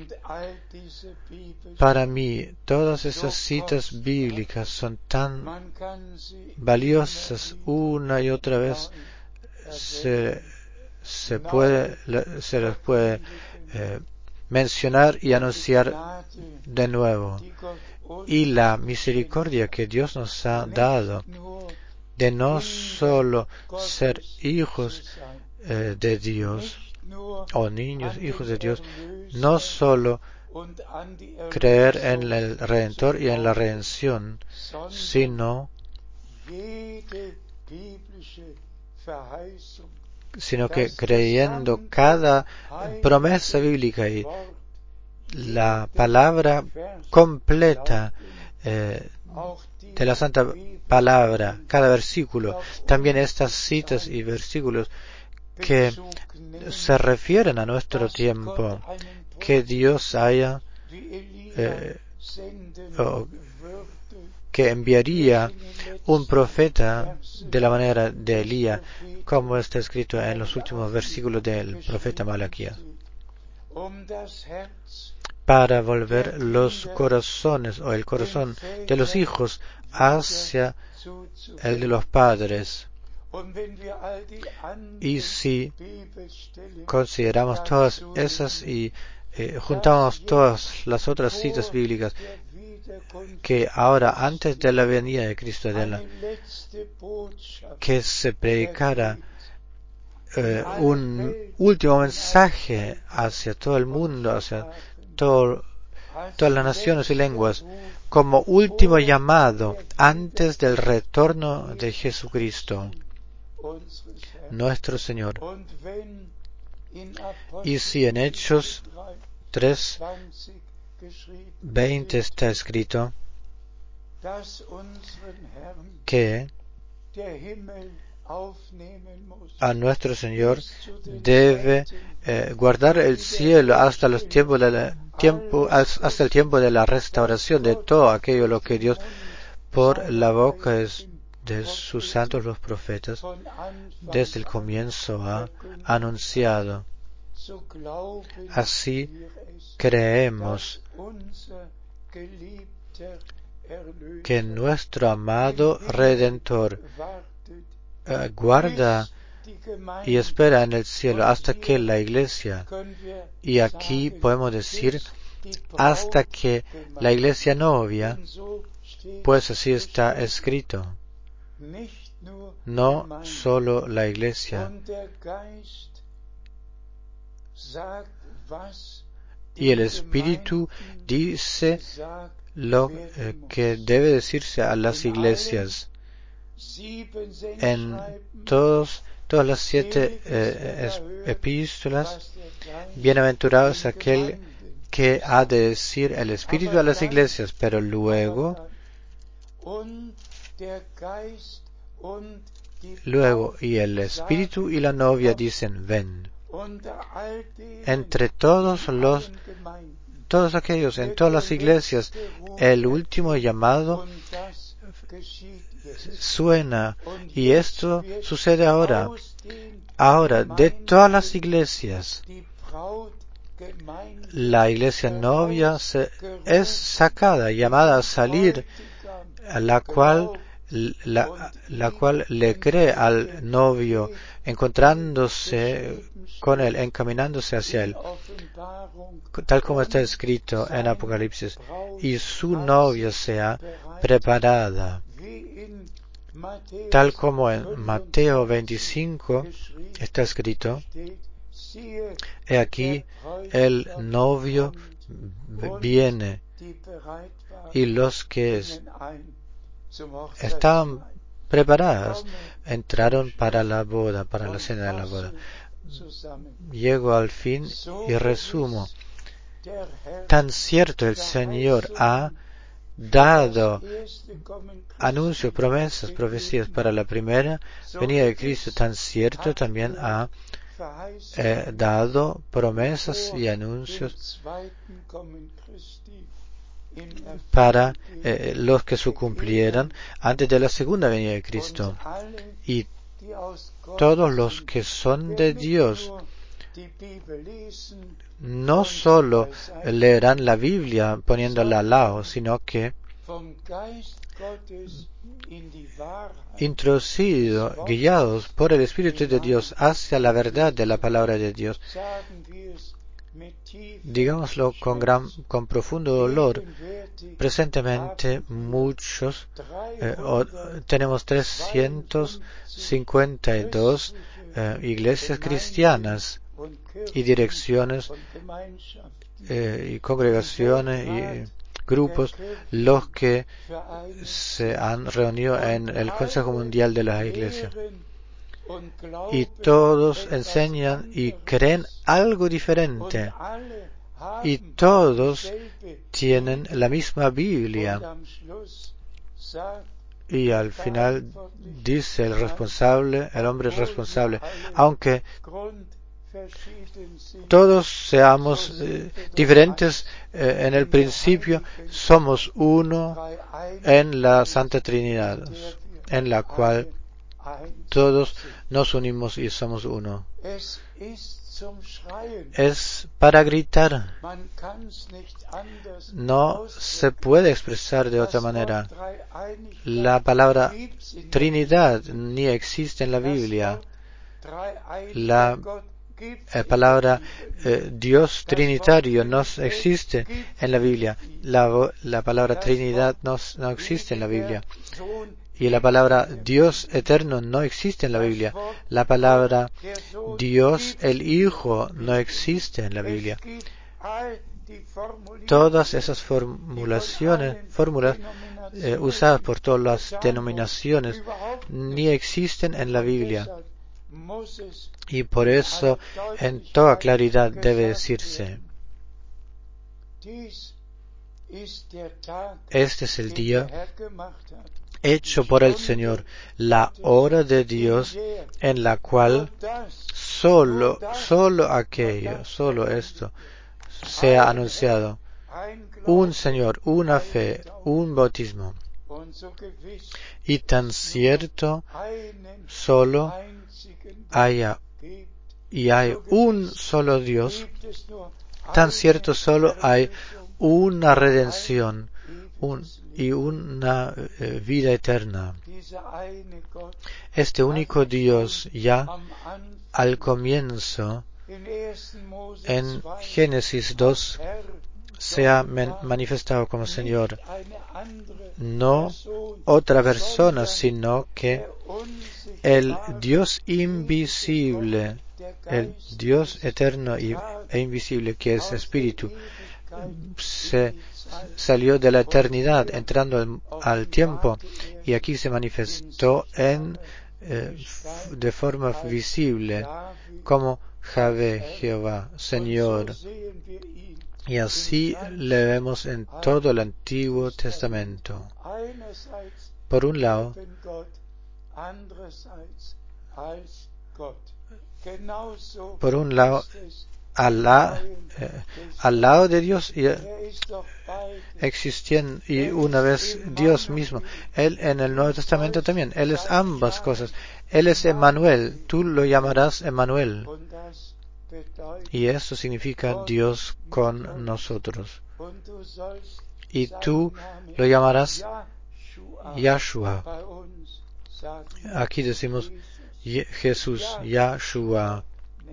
Para mí, todas esas citas bíblicas son tan valiosas una y otra vez. Se, se puede, se les puede eh, mencionar y anunciar de nuevo. Y la misericordia que Dios nos ha dado de no solo ser hijos eh, de Dios, o niños, hijos de Dios, no solo creer en el Redentor y en la redención, sino, sino que creyendo cada promesa bíblica y la palabra completa eh, de la Santa Palabra, cada versículo, también estas citas y versículos que se refieren a nuestro tiempo, que Dios haya eh, o que enviaría un profeta de la manera de Elías, como está escrito en los últimos versículos del profeta Malaquías, para volver los corazones o el corazón de los hijos hacia el de los padres. Y si consideramos todas esas y eh, juntamos todas las otras citas bíblicas, que ahora antes de la venida de Cristo, de la, que se predicara eh, un último mensaje hacia todo el mundo, hacia todo, todas las naciones y lenguas, como último llamado antes del retorno de Jesucristo, nuestro Señor. Y si en Hechos tres veinte está escrito que a nuestro Señor debe eh, guardar el cielo hasta los tiempos de la, tiempo hasta el tiempo de la restauración de todo aquello lo que Dios por la boca de sus santos los profetas desde el comienzo ha anunciado. Así creemos que nuestro amado Redentor uh, guarda y espera en el cielo hasta que la iglesia, y aquí podemos decir hasta que la iglesia novia, pues así está escrito, no solo la iglesia. Y el Espíritu dice lo eh, que debe decirse a las iglesias. En todos, todas las siete eh, epístolas, bienaventurado es aquel que ha de decir el Espíritu a las iglesias, pero luego, luego, y el Espíritu y la novia dicen, ven. Entre todos los, todos aquellos, en todas las iglesias, el último llamado suena, y esto sucede ahora. Ahora, de todas las iglesias, la iglesia novia se, es sacada, llamada a salir, a la cual La, la cual le cree al novio, encontrándose con él, encaminándose hacia él, tal como está escrito en Apocalipsis, y su novia sea preparada, tal como en Mateo veinticinco está escrito, he aquí el novio viene, y los que estaban preparadas entraron para la boda, para la cena de la boda. Llego al fin y resumo. Tan cierto el Señor ha dado anuncios, promesas, profecías para la primera venida de Cristo, tan cierto también ha eh, dado promesas y anuncios para eh, los que se cumplieran antes de la segunda venida de Cristo. Y todos los que son de Dios no solo leerán la Biblia poniéndola al lado, sino que introducidos, guiados por el Espíritu de Dios hacia la verdad de la palabra de Dios. Digámoslo con gran, con profundo dolor, presentemente muchos, eh, o, tenemos trescientas cincuenta y dos eh, iglesias cristianas y direcciones eh, y congregaciones y grupos los que se han reunido en el Consejo Mundial de las Iglesias. Y todos enseñan y creen algo diferente. Y todos tienen la misma Biblia. Y al final dice el responsable, el hombre responsable, aunque todos seamos eh, diferentes eh, en el principio, somos uno en la Santa Trinidad, en la cual todos nos unimos y somos uno. Es para gritar. No se puede expresar de otra manera. La palabra Trinidad ni existe en la Biblia. La La palabra eh, Dios Trinitario no existe en la Biblia. La, la palabra Trinidad no, no existe en la Biblia. Y la palabra Dios Eterno no existe en la Biblia. La palabra Dios el Hijo no existe en la Biblia. Todas esas formulaciones, fórmulas eh, usadas por todas las denominaciones ni existen en la Biblia. Y por eso, en toda claridad debe decirse, este es el día hecho por el Señor, la hora de Dios en la cual solo, solo aquello, solo esto sea anunciado. Un Señor, una fe, un bautismo. Y tan cierto solo haya y hay un solo Dios, tan cierto solo hay una redención un, y una eh, vida eterna. Este único Dios ya al comienzo, en Génesis dos, se ha manifestado como Señor, no otra persona, sino que el Dios invisible, el Dios eterno y, e invisible, que es Espíritu, se salió de la eternidad, entrando al, al tiempo, y aquí se manifestó en eh, de forma visible como Javé, Jehová, Señor. Y así le vemos en todo el Antiguo Testamento. Por un lado, por un lado, Alá, eh, al lado de Dios y, eh, existiendo, y una vez Dios mismo. Él en el Nuevo Testamento también. Él es ambas cosas. Él es Emmanuel. Tú lo llamarás Emmanuel. Y eso significa Dios con nosotros. Y tú lo llamarás Yahshua. Aquí decimos Jesús, Yahshua.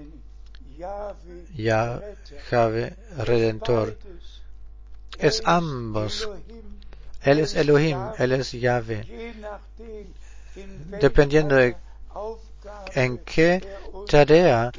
Yahvé, Redentor. Es ambos. Él es Elohim, Él es Yahvé. Dependiendo de en qué tarea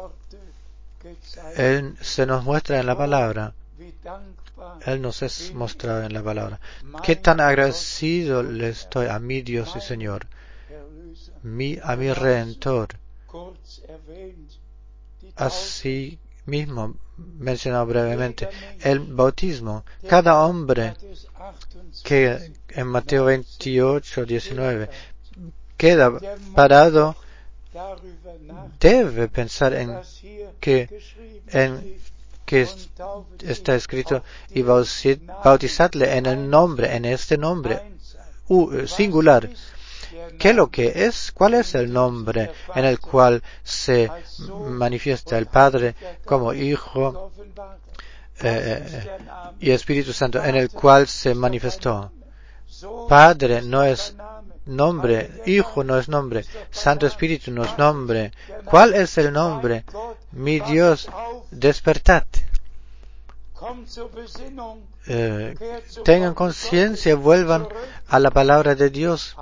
Él se nos muestra en la palabra, Él nos es mostrado en la palabra. Qué tan agradecido le estoy a mi Dios y Señor, mi, a mi Redentor. Así mismo mencionado brevemente el bautismo. Cada hombre que en Mateo veintiocho, diecinueve queda parado debe pensar en que, en que está escrito y bautizadle en el nombre, en este nombre singular. ¿Qué es lo que es? ¿Cuál es el nombre en el cual se manifiesta el Padre como Hijo eh, y Espíritu Santo, en el cual se manifestó? Padre no es nombre, Hijo no es nombre, Santo Espíritu no es nombre. ¿Cuál es el nombre? Mi Dios, despertad. Eh, tengan conciencia, vuelvan a la palabra de Dios.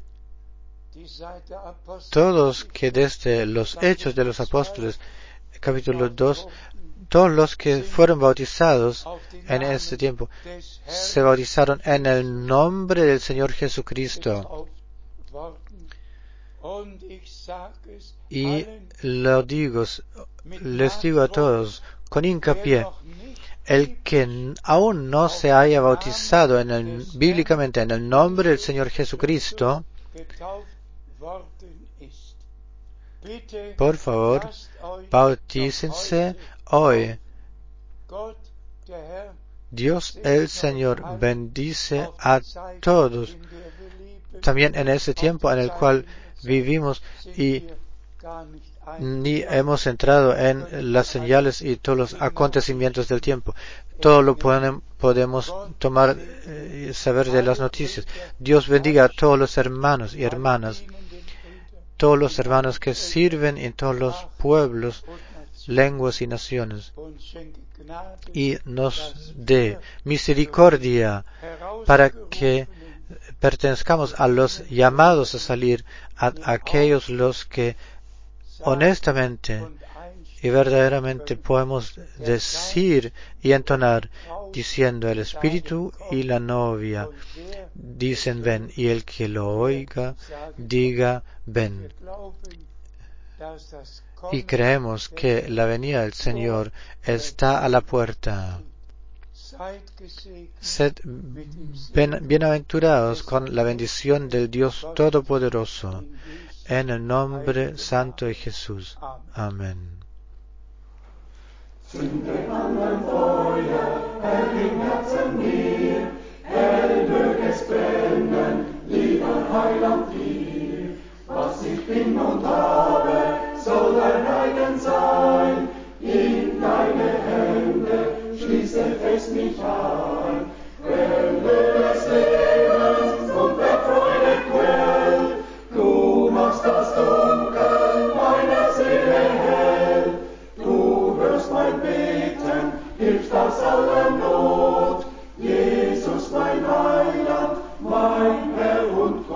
Todos que desde los Hechos de los Apóstoles, capítulo dos, todos los que fueron bautizados en este tiempo, se bautizaron en el nombre del Señor Jesucristo. Y lo digo, les digo a todos, con hincapié, el que aún no se haya bautizado en el, bíblicamente en el nombre del Señor Jesucristo, por favor, bautícense hoy. Dios el Señor bendice a todos, también en ese tiempo en el cual vivimos y ni hemos entrado en las señales y todos los acontecimientos del tiempo. Todo lo podemos, podemos tomar y eh, saber de las noticias. Dios bendiga a todos los hermanos y hermanas, todos los hermanos que sirven en todos los pueblos, lenguas y naciones, y nos dé misericordia para que pertenezcamos a los llamados a salir, a, a aquellos los que honestamente y verdaderamente podemos decir y entonar diciendo el Espíritu y la novia dicen ven, y el que lo oiga diga ven. Y creemos que la venida del Señor está a la puerta. Sed bien, bienaventurados con la bendición del Dios Todopoderoso, en el nombre santo de Jesús. Amén. Zünde an ein Feuer, Herr, im Herzen mir, hell mög es brennen, lieber Heiland dir. Was ich bin und habe, soll dein eigen sein. In deine Hände schließe fest mich ein. Quelle des Lebens und der Freude Quell, du machst das Dunkel meiner Seele hell. Du hörst mein Beten, hilfst aus aller Not. Jesus, mein Heiland, mein Herr und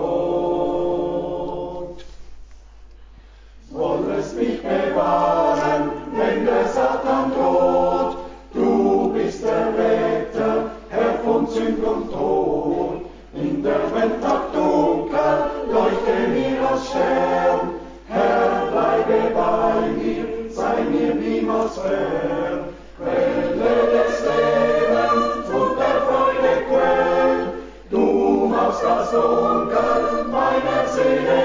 Gott. Wollest mich bewahren, wenn der Satan droht. Du bist der Retter, Herr von Sünd und Tod. In der Welt Tag dunkel, leuchte mir als Stern. Herr, bleibe bei mir, sei mir niemals fern. Quelle des Lebens und der Freude Quell, du machst das Dunkel meiner Seele